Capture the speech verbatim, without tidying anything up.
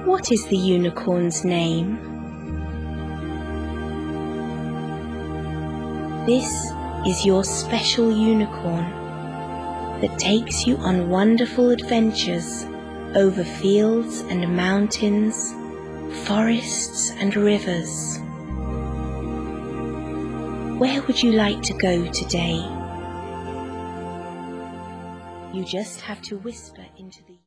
What is the unicorn's name? This is your special unicorn that takes you on wonderful adventures over fields and mountains, forests and rivers. Where would you like to go today? You just have to whisper into the